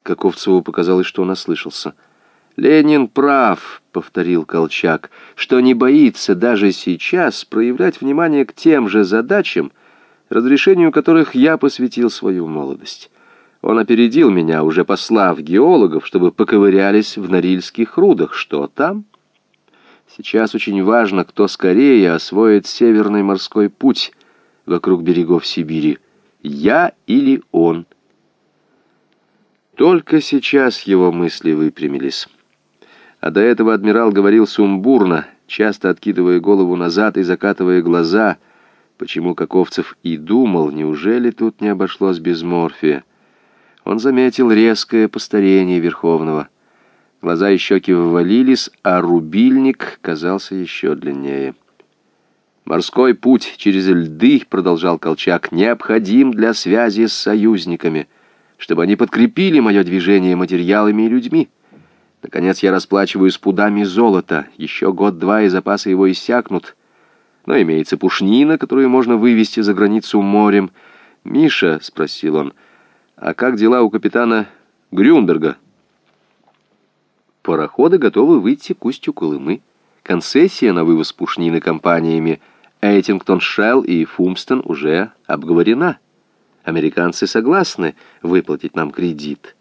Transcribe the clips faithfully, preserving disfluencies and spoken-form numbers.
Каковцеву показалось, что он ослышался. «Ленин прав», — повторил Колчак, «что не боится даже сейчас проявлять внимание к тем же задачам, разрешению которых я посвятил свою молодость. Он опередил меня, уже послав геологов, чтобы поковырялись в Норильских рудах. Что там? Сейчас очень важно, кто скорее освоит Северный морской путь вокруг берегов Сибири, я или он». Только сейчас его мысли выпрямились. А до этого адмирал говорил сумбурно, часто откидывая голову назад и закатывая глаза, почему Каковцев и думал, неужели тут не обошлось без морфия. Он заметил резкое постарение Верховного. Глаза и щеки ввалились, а рубильник казался еще длиннее. «Морской путь через льды, — продолжал Колчак, — необходим для связи с союзниками, чтобы они подкрепили мое движение материалами и людьми. Наконец, я расплачиваюсь пудами золота. Еще год-два, и запасы его иссякнут. Но имеется пушнина, которую можно вывезти за границу морем. «Миша, — спросил он, — а как дела у капитана Грюнберга?» «Пароходы готовы выйти к устью Колымы. Концессия на вывоз пушнины компаниями Эйтингтон Шелл и Фумстон уже обговорена. Американцы согласны выплатить нам кредит».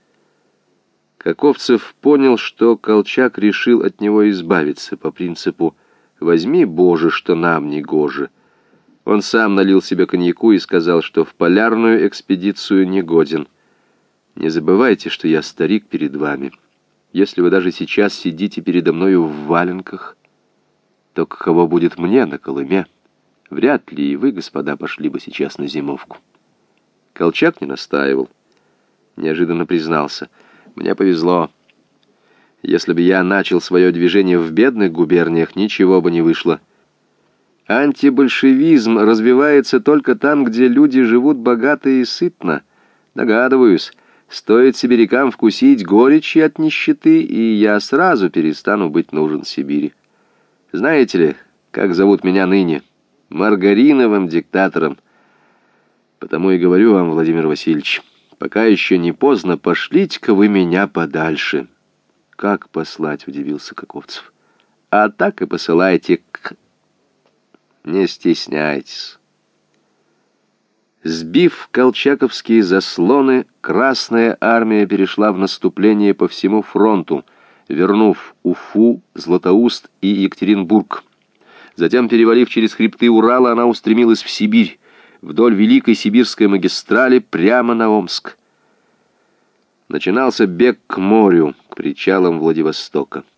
Каковцев понял, что Колчак решил от него избавиться по принципу «возьми, Боже, что нам не гоже». Он сам налил себе коньяку и сказал, что в полярную экспедицию не годен. «Не забывайте, что я старик перед вами. Если вы даже сейчас сидите передо мною в валенках, то каково будет мне на Колыме? Вряд ли и вы, господа, пошли бы сейчас на зимовку». Колчак не настаивал. Неожиданно признался: «Мне повезло. Если бы я начал свое движение в бедных губерниях, ничего бы не вышло. Антибольшевизм развивается только там, где люди живут богато и сытно. Догадываюсь, стоит сибирякам вкусить горечи от нищеты, и я сразу перестану быть нужен Сибири. Знаете ли, как зовут меня ныне? Маргариновым диктатором. Потому и говорю вам, Владимир Васильевич, пока еще не поздно, пошлите-ка вы меня подальше». «Как послать?» — удивился Каковцев. «А так и посылайте к... Не стесняйтесь». Сбив колчаковские заслоны, Красная армия перешла в наступление по всему фронту, вернув Уфу, Златоуст и Екатеринбург. Затем, перевалив через хребты Урала, она устремилась в Сибирь, вдоль Великой Сибирской магистрали прямо на Омск. Начинался бег к морю, к причалам Владивостока.